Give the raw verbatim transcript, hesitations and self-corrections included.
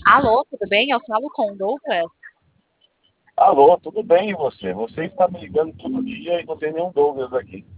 Alô, tudo bem? Eu falo com o Douglas. Alô, tudo bem e você? Você está me ligando todo dia e não tem nenhum Douglas aqui.